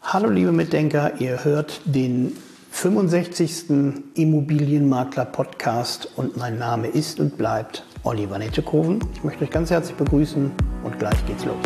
Hallo liebe Mitdenker, ihr hört den 65. Immobilienmakler-Podcast und mein Name ist und bleibt Oliver Nettekoven. Ich möchte euch ganz herzlich begrüßen und gleich geht's los.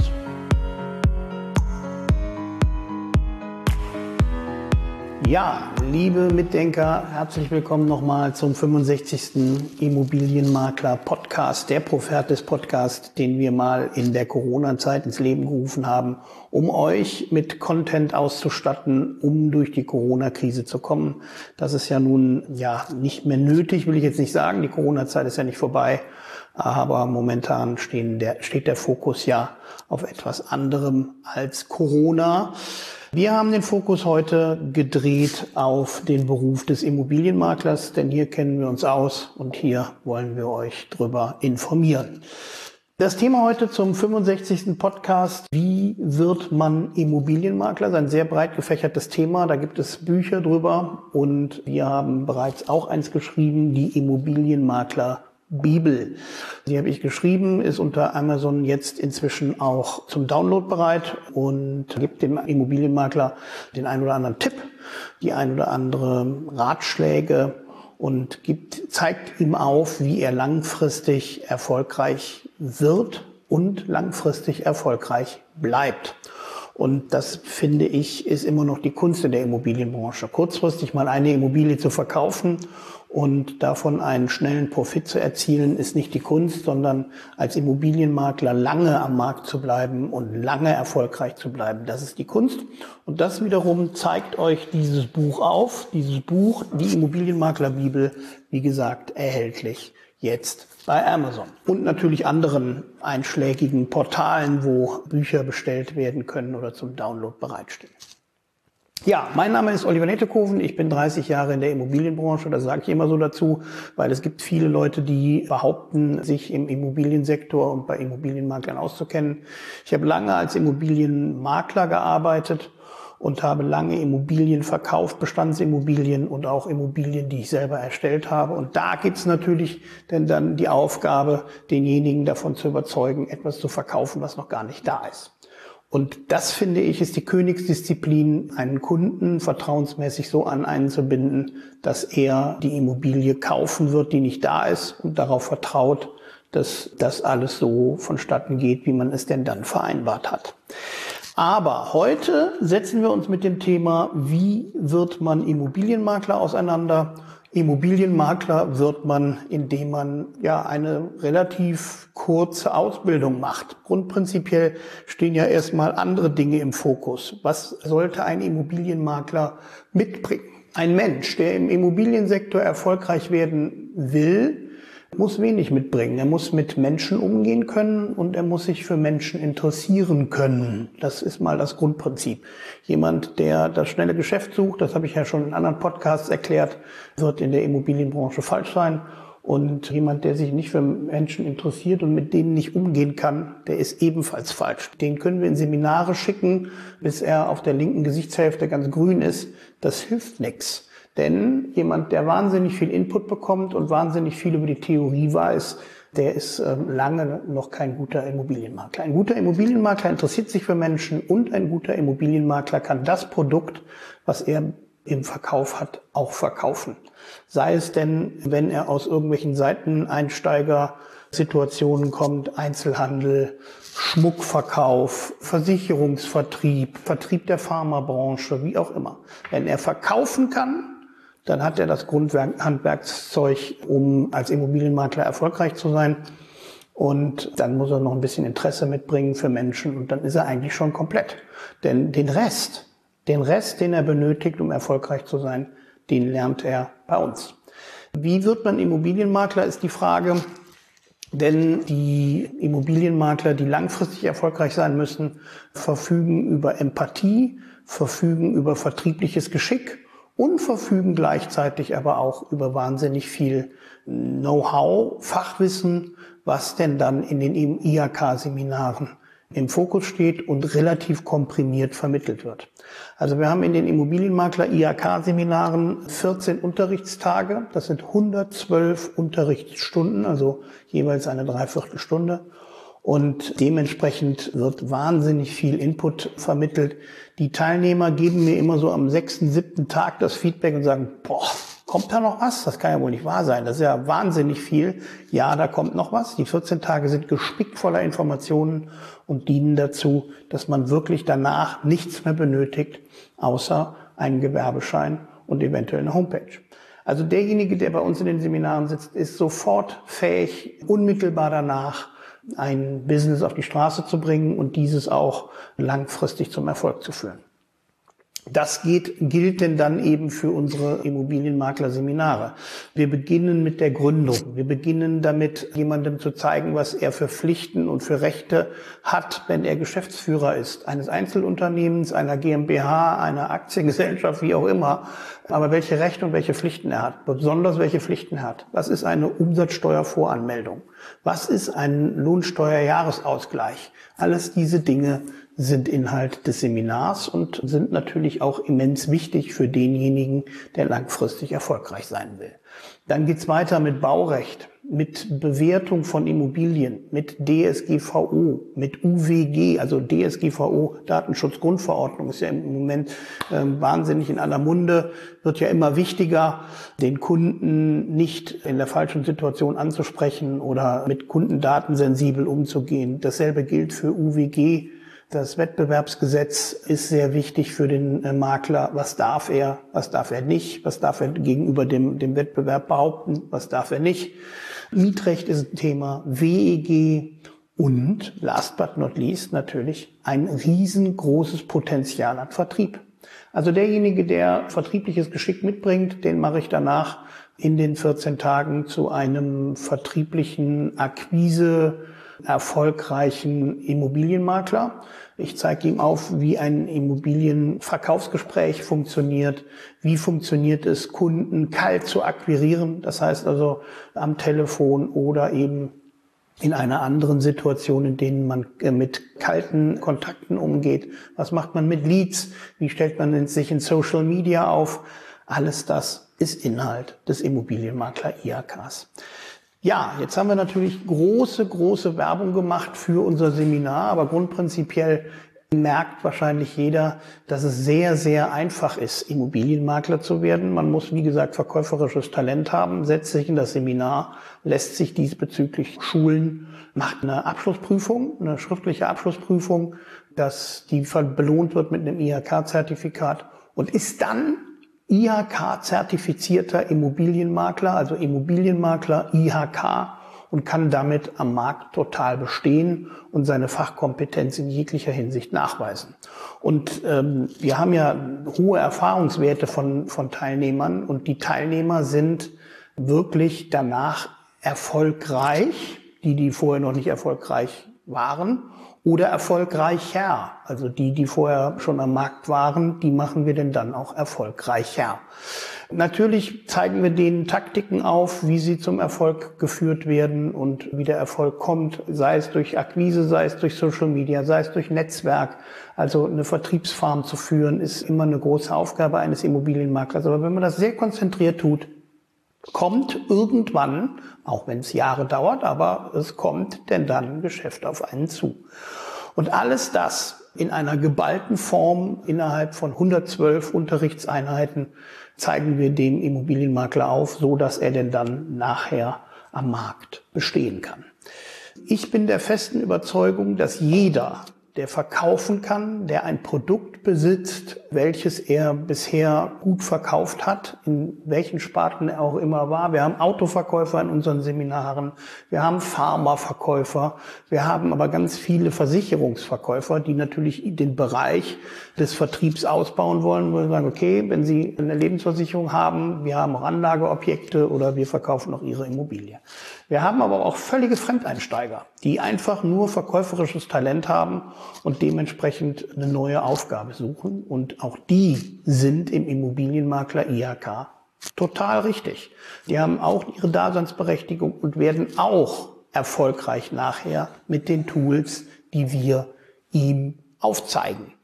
Ja, liebe Mitdenker, herzlich willkommen nochmal zum 65. Immobilienmakler-Podcast, der Profertis-Podcast, den wir mal in der Corona-Zeit ins Leben gerufen haben, um euch mit Content auszustatten, um durch die Corona-Krise zu kommen. Das ist ja nun nicht mehr nötig, will ich jetzt nicht sagen. Die Corona-Zeit ist ja nicht vorbei, aber momentan steht der Fokus ja auf etwas anderem als Corona. Wir haben den Fokus heute gedreht auf den Beruf des Immobilienmaklers, denn hier kennen wir uns aus und hier wollen wir euch drüber informieren. Das Thema heute zum 65. Podcast: Wie wird man Immobilienmakler? Das ist ein sehr breit gefächertes Thema, da gibt es Bücher drüber und wir haben bereits auch eins geschrieben, die Immobilienmakler Bibel. Die habe ich geschrieben, ist unter Amazon jetzt inzwischen auch zum Download bereit und gibt dem Immobilienmakler den einen oder anderen Tipp, die ein oder andere Ratschläge und zeigt ihm auf, wie er langfristig erfolgreich wird und langfristig erfolgreich bleibt. Und das, finde ich, ist immer noch die Kunst in der Immobilienbranche. Kurzfristig mal eine Immobilie zu verkaufen und davon einen schnellen Profit zu erzielen, ist nicht die Kunst, sondern als Immobilienmakler lange am Markt zu bleiben und lange erfolgreich zu bleiben. Das ist die Kunst. Und das wiederum zeigt euch dieses Buch auf. Dieses Buch, die Immobilienmakler-Bibel, wie gesagt, erhältlich jetzt bei Amazon und natürlich anderen einschlägigen Portalen, wo Bücher bestellt werden können oder zum Download bereitstehen. Ja, mein Name ist Oliver Nettekoven, ich bin 30 Jahre in der Immobilienbranche, das sage ich immer so dazu, weil es gibt viele Leute, die behaupten, sich im Immobiliensektor und bei Immobilienmaklern auszukennen. Ich habe lange als Immobilienmakler gearbeitet und habe lange Immobilien verkauft, Bestandsimmobilien und auch Immobilien, die ich selber erstellt habe. Und da gibt's natürlich denn dann die Aufgabe, denjenigen davon zu überzeugen, etwas zu verkaufen, was noch gar nicht da ist. Und das, finde ich, ist die Königsdisziplin, einen Kunden vertrauensmäßig so an einen zu binden, dass er die Immobilie kaufen wird, die nicht da ist und darauf vertraut, dass das alles so vonstatten geht, wie man es denn dann vereinbart hat. Aber heute setzen wir uns mit dem Thema, wie wird man Immobilienmakler auseinander? Immobilienmakler wird man, indem man eine relativ kurze Ausbildung macht. Grundprinzipiell stehen ja erstmal andere Dinge im Fokus. Was sollte ein Immobilienmakler mitbringen? Ein Mensch, der im Immobiliensektor erfolgreich werden will, muss wenig mitbringen. Er muss mit Menschen umgehen können und er muss sich für Menschen interessieren können. Das ist mal das Grundprinzip. Jemand, der das schnelle Geschäft sucht, das habe ich ja schon in anderen Podcasts erklärt, wird in der Immobilienbranche falsch sein. Und jemand, der sich nicht für Menschen interessiert und mit denen nicht umgehen kann, der ist ebenfalls falsch. Den können wir in Seminare schicken, bis er auf der linken Gesichtshälfte ganz grün ist. Das hilft nichts. Denn jemand, der wahnsinnig viel Input bekommt und wahnsinnig viel über die Theorie weiß, der ist lange noch kein guter Immobilienmakler. Ein guter Immobilienmakler interessiert sich für Menschen und ein guter Immobilienmakler kann das Produkt, was er im Verkauf hat, auch verkaufen. Sei es denn, wenn er aus irgendwelchen Seiteneinsteiger-Situationen kommt, Einzelhandel, Schmuckverkauf, Versicherungsvertrieb, Vertrieb der Pharmabranche, wie auch immer. Wenn er verkaufen kann, dann hat er das Grundhandwerkszeug, um als Immobilienmakler erfolgreich zu sein. Und dann muss er noch ein bisschen Interesse mitbringen für Menschen und dann ist er eigentlich schon komplett. Denn den Rest, den er benötigt, um erfolgreich zu sein, den lernt er bei uns. Wie wird man Immobilienmakler, ist die Frage. Denn die Immobilienmakler, die langfristig erfolgreich sein müssen, verfügen über Empathie, verfügen über vertriebliches Geschick und verfügen gleichzeitig aber auch über wahnsinnig viel Know-how, Fachwissen, was denn dann in den IHK-Seminaren im Fokus steht und relativ komprimiert vermittelt wird. Also wir haben in den Immobilienmakler IHK-Seminaren 14 Unterrichtstage, das sind 112 Unterrichtsstunden, also jeweils eine Dreiviertelstunde. Und dementsprechend wird wahnsinnig viel Input vermittelt. Die Teilnehmer geben mir immer so am 6., 7. Tag das Feedback und sagen, boah, kommt da noch was? Das kann ja wohl nicht wahr sein. Das ist ja wahnsinnig viel. Ja, da kommt noch was. Die 14 Tage sind gespickt voller Informationen und dienen dazu, dass man wirklich danach nichts mehr benötigt, außer einen Gewerbeschein und eventuell eine Homepage. Also derjenige, der bei uns in den Seminaren sitzt, ist sofort fähig, unmittelbar danach ein Business auf die Straße zu bringen und dieses auch langfristig zum Erfolg zu führen. Das gilt denn dann eben für unsere Immobilienmakler-Seminare. Wir beginnen mit der Gründung. Wir beginnen damit, jemandem zu zeigen, was er für Pflichten und für Rechte hat, wenn er Geschäftsführer ist, eines Einzelunternehmens, einer GmbH, einer Aktiengesellschaft, wie auch immer. Aber welche Rechte und welche Pflichten er hat, besonders welche Pflichten er hat. Was ist eine Umsatzsteuervoranmeldung? Was ist ein Lohnsteuerjahresausgleich? Alles diese Dinge sind Inhalt des Seminars und sind natürlich auch immens wichtig für denjenigen, der langfristig erfolgreich sein will. Dann geht's weiter mit Baurecht, mit Bewertung von Immobilien, mit DSGVO, mit UWG, also DSGVO, Datenschutzgrundverordnung, ist ja im Moment wahnsinnig in aller Munde, wird ja immer wichtiger, den Kunden nicht in der falschen Situation anzusprechen oder mit Kundendaten sensibel umzugehen. Dasselbe gilt für UWG. Das Wettbewerbsgesetz ist sehr wichtig für den Makler. Was darf er nicht? Was darf er gegenüber dem Wettbewerb behaupten? Was darf er nicht? Mietrecht ist ein Thema, WEG und last but not least natürlich ein riesengroßes Potenzial an Vertrieb. Also derjenige, der vertriebliches Geschick mitbringt, den mache ich danach in den 14 Tagen zu einem vertrieblichen Akquise erfolgreichen Immobilienmakler. Ich zeige ihm auf, wie ein Immobilienverkaufsgespräch funktioniert, wie funktioniert es, Kunden kalt zu akquirieren, das heißt also am Telefon oder eben in einer anderen Situation, in denen man mit kalten Kontakten umgeht. Was macht man mit Leads? Wie stellt man sich in Social Media auf? Alles das ist Inhalt des Immobilienmakler IHKs. Ja, jetzt haben wir natürlich große Werbung gemacht für unser Seminar, aber grundprinzipiell merkt wahrscheinlich jeder, dass es sehr einfach ist, Immobilienmakler zu werden. Man muss, wie gesagt, verkäuferisches Talent haben, setzt sich in das Seminar, lässt sich diesbezüglich schulen, macht eine Abschlussprüfung, eine schriftliche Abschlussprüfung, die belohnt wird mit einem IHK-Zertifikat und ist dann IHK-zertifizierter Immobilienmakler, also Immobilienmakler IHK und kann damit am Markt total bestehen und seine Fachkompetenz in jeglicher Hinsicht nachweisen. Und wir haben ja hohe Erfahrungswerte von Teilnehmern und die Teilnehmer sind wirklich danach erfolgreich, die vorher noch nicht erfolgreich waren, oder erfolgreicher. Also die vorher schon am Markt waren, die machen wir denn dann auch erfolgreicher. Natürlich zeigen wir denen Taktiken auf, wie sie zum Erfolg geführt werden und wie der Erfolg kommt, sei es durch Akquise, sei es durch Social Media, sei es durch Netzwerk. Also eine Vertriebsfarm zu führen, ist immer eine große Aufgabe eines Immobilienmaklers. Aber wenn man das sehr konzentriert tut, kommt irgendwann, auch wenn es Jahre dauert, aber es kommt denn dann ein Geschäft auf einen zu. Und alles das in einer geballten Form innerhalb von 112 Unterrichtseinheiten zeigen wir dem Immobilienmakler auf, so dass er denn dann nachher am Markt bestehen kann. Ich bin der festen Überzeugung, dass jeder, der verkaufen kann, der ein Produkt besitzt, welches er bisher gut verkauft hat, in welchen Sparten er auch immer war. Wir haben Autoverkäufer in unseren Seminaren, wir haben Pharmaverkäufer, wir haben aber ganz viele Versicherungsverkäufer, die natürlich den Bereich des Vertriebs ausbauen wollen, wo wir sagen, okay, wenn Sie eine Lebensversicherung haben, wir haben auch Anlageobjekte oder wir verkaufen auch Ihre Immobilie. Wir haben aber auch völlige Fremdeinsteiger, die einfach nur verkäuferisches Talent haben und dementsprechend eine neue Aufgabe suchen. Und auch die sind im Immobilienmakler IHK total richtig. Die haben auch ihre Daseinsberechtigung und werden auch erfolgreich nachher mit den Tools, die wir ihm aufzeigen.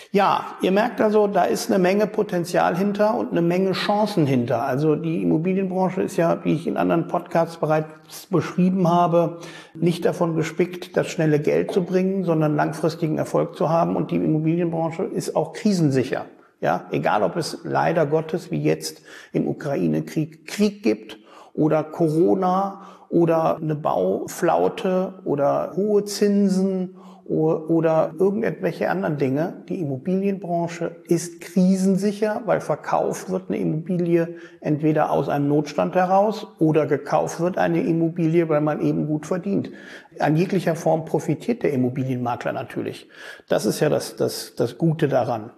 Ja, ihr merkt also, da ist eine Menge Potenzial hinter und eine Menge Chancen hinter. Also die Immobilienbranche ist ja, wie ich in anderen Podcasts bereits beschrieben habe, nicht davon gespickt, das schnelle Geld zu bringen, sondern langfristigen Erfolg zu haben. Und die Immobilienbranche ist auch krisensicher. Ja, egal ob es leider Gottes wie jetzt im Ukraine-Krieg Krieg gibt oder Corona oder eine Bauflaute oder hohe Zinsen oder irgendwelche anderen Dinge. Die Immobilienbranche ist krisensicher, weil verkauft wird eine Immobilie entweder aus einem Notstand heraus oder gekauft wird eine Immobilie, weil man eben gut verdient. An jeglicher Form profitiert der Immobilienmakler natürlich. Das ist ja das Gute daran.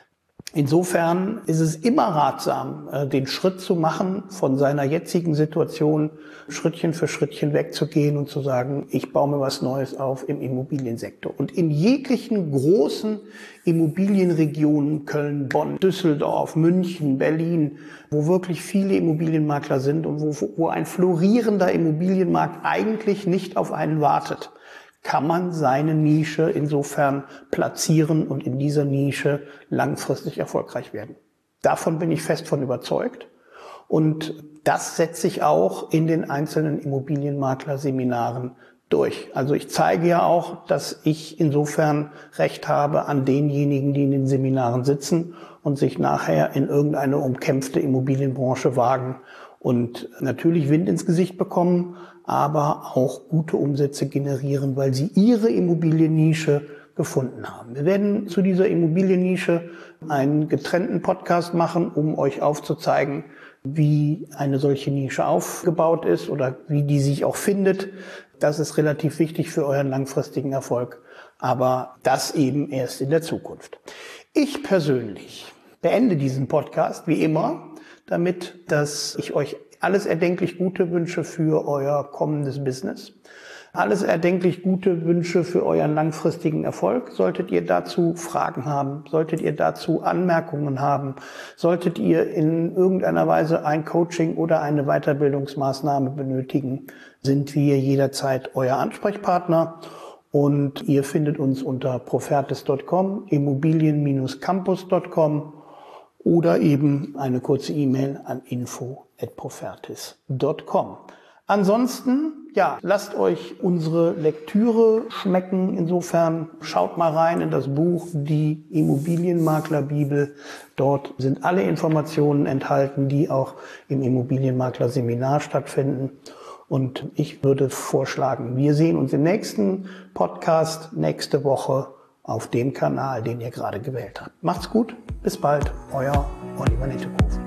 Insofern ist es immer ratsam, den Schritt zu machen, von seiner jetzigen Situation Schrittchen für Schrittchen wegzugehen und zu sagen, ich baue mir was Neues auf im Immobiliensektor. Und in jeglichen großen Immobilienregionen, Köln, Bonn, Düsseldorf, München, Berlin, wo wirklich viele Immobilienmakler sind und wo ein florierender Immobilienmarkt eigentlich nicht auf einen wartet, kann man seine Nische insofern platzieren und in dieser Nische langfristig erfolgreich werden. Davon bin ich fest von überzeugt. Und das setze ich auch in den einzelnen Immobilienmakler-Seminaren durch. Also ich zeige ja auch, dass ich insofern Recht habe an denjenigen, die in den Seminaren sitzen und sich nachher in irgendeine umkämpfte Immobilienbranche wagen und natürlich Wind ins Gesicht bekommen, aber auch gute Umsätze generieren, weil sie ihre Immobiliennische gefunden haben. Wir werden zu dieser Immobiliennische einen getrennten Podcast machen, um euch aufzuzeigen, wie eine solche Nische aufgebaut ist oder wie die sich auch findet. Das ist relativ wichtig für euren langfristigen Erfolg, aber das eben erst in der Zukunft. Ich persönlich beende diesen Podcast wie immer damit, dass ich euch alles erdenklich Gute wünsche für euer kommendes Business. Alles erdenklich Gute Wünsche für euren langfristigen Erfolg. Solltet ihr dazu Fragen haben, solltet ihr dazu Anmerkungen haben, solltet ihr in irgendeiner Weise ein Coaching oder eine Weiterbildungsmaßnahme benötigen, sind wir jederzeit euer Ansprechpartner. Und ihr findet uns unter profertis.com, immobilien-campus.com oder eben eine kurze E-Mail an info@profertis.com. Ansonsten, ja, lasst euch unsere Lektüre schmecken. Insofern schaut mal rein in das Buch Die Immobilienmaklerbibel. Dort sind alle Informationen enthalten, die auch im Immobilienmakler-Seminar stattfinden. Und ich würde vorschlagen, wir sehen uns im nächsten Podcast nächste Woche auf dem Kanal, den ihr gerade gewählt habt. Macht's gut, bis bald, euer Oliver Nettekow.